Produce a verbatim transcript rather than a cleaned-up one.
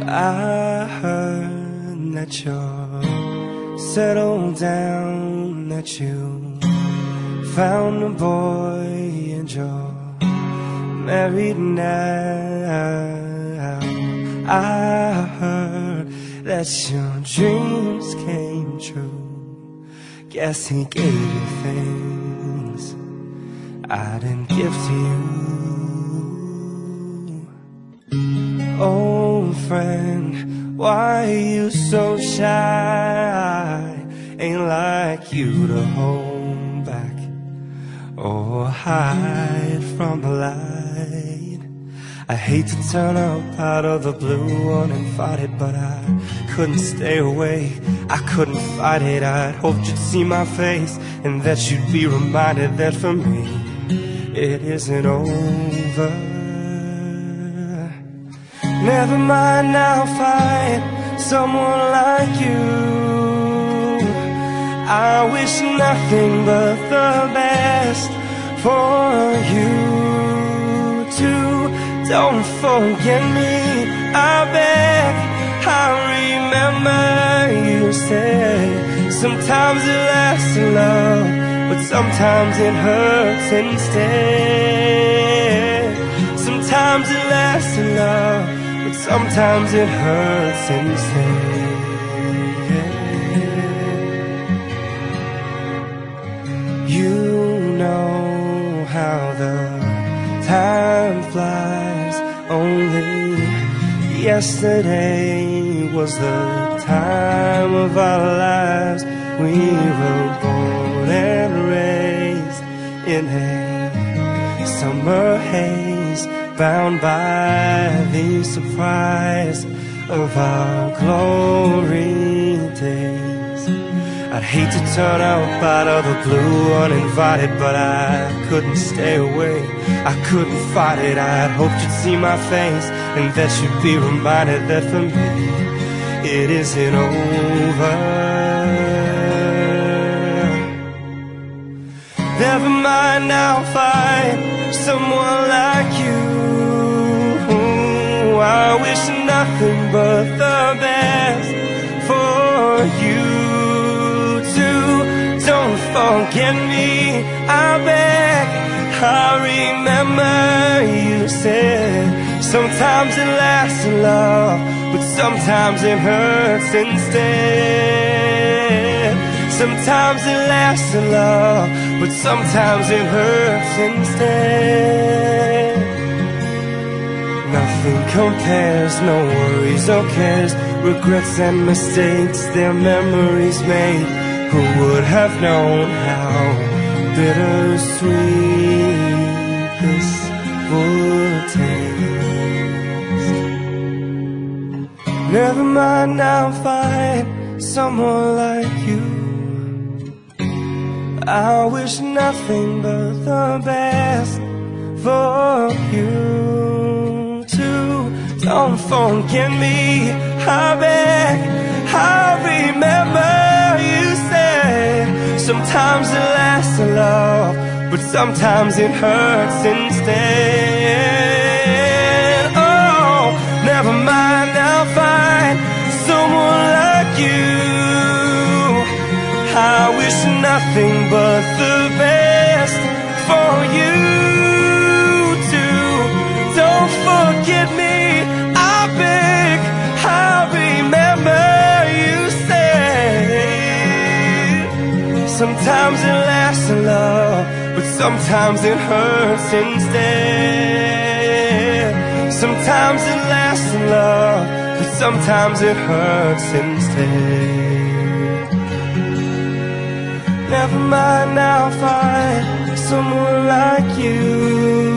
I heard that you're settled down, that you found a boy and you're married now. I heard that your dreams came true. Guess he gave you things I didn't give to you. Old friend, why are you so shy? Ain't like you to hold back or hide from the light. I hate to turn up out of the blue uninvited, but I couldn't stay away, I couldn't fight it. I'd hoped you'd see my face and that you'd be reminded that for me it isn't over. Never mind, I'll find someone like you. I wish nothing but the best for you too. Don't forget me, I beg. I remember you said sometimes it lasts in love, but sometimes it hurts instead. Sometimes it lasts in love, but sometimes it hurts instead. You know how the time flies. Only yesterday was the time of our lives. We were born and raised in a summer haze, bound by the surprise of our glory days. I'd hate to turn up out of the blue uninvited, but I couldn't stay away, I couldn't fight it. I'd hoped you'd see my face and that you'd be reminded that for me it isn't over. Never mind, I'll find someone like you. I wish nothing but the best for you too. Don't forget me, I beg. I remember you said sometimes it lasts in love, but sometimes it hurts instead. Sometimes it lasts in love, but sometimes it hurts instead. Nothing compares, no worries or cares, regrets and mistakes, their memories made. Who would have known how bittersweet this would taste? Never mind, I'll find someone like you. I wish nothing but the best for you too. Don't forget me, I beg. I remember you said sometimes it lasts in love, but sometimes it hurts instead. Oh, never mind, I'll find someone like you. I wish nothing but the best for you too. Don't forget me, I beg. I remember you said sometimes it lasts in love, but sometimes it hurts instead. Sometimes it lasts in love, but sometimes it hurts instead. Never mind, I'll find someone like you.